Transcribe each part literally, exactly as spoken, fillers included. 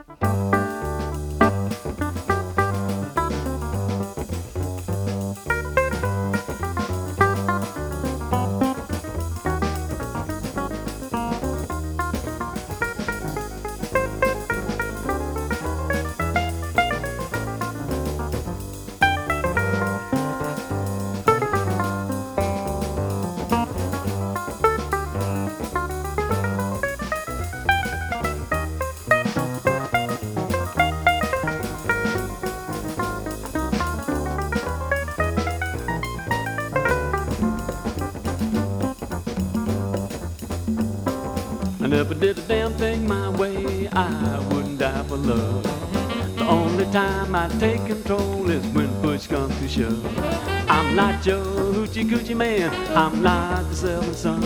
I never did a damn thing my way, I wouldn't die for love. The only time I take control is when push comes to shove. I'm not your hoochie coochie man, I'm not the seventh son.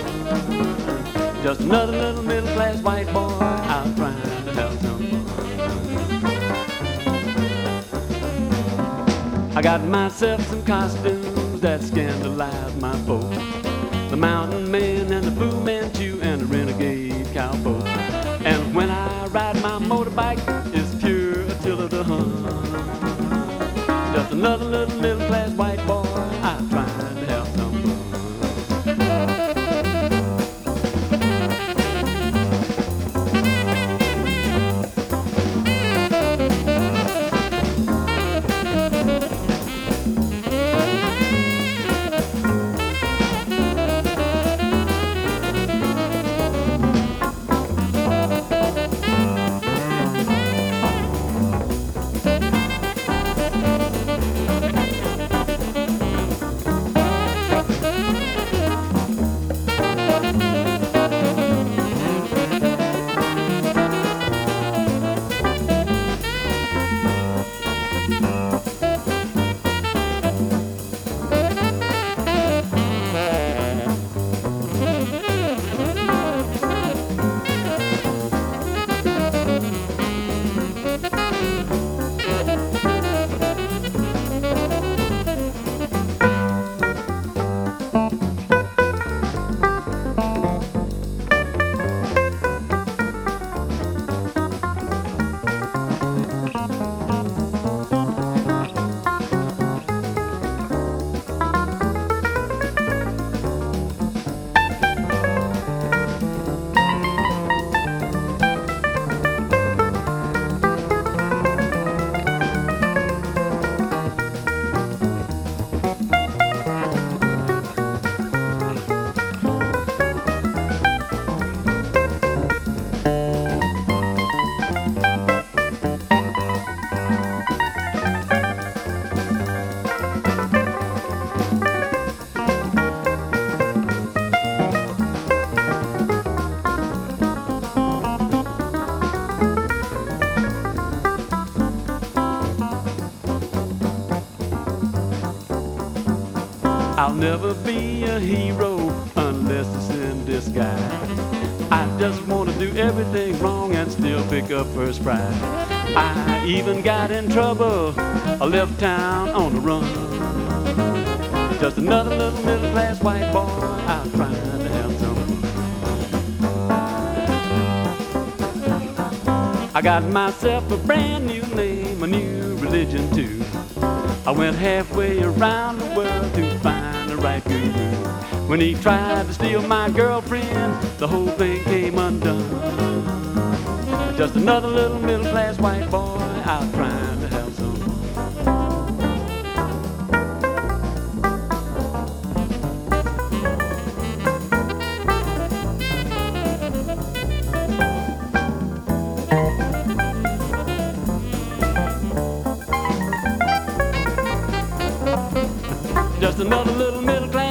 Just another little middle class white boy out trying to have some fun. I got myself some costumes that scandalize my folks. The mountain man and the Fu Manchu and the renegade cowboy. And when I ride my motorbike, it's pure Attila the Hun. Just another little middle class white boy I'm trying to have some fun. I'll never be a hero unless it's in disguise. I just want to do everything wrong and still pick up first prize. I even got in trouble, I left town on the run. Just another little middle class white boy out trying to have some fun. I got myself a brand new name, a new religion too. I went halfway around the world to find the right guru. When he tried to steal my girlfriend, the whole thing came undone. Just another little middle class white boy out trying to have some fun. Just another little middle class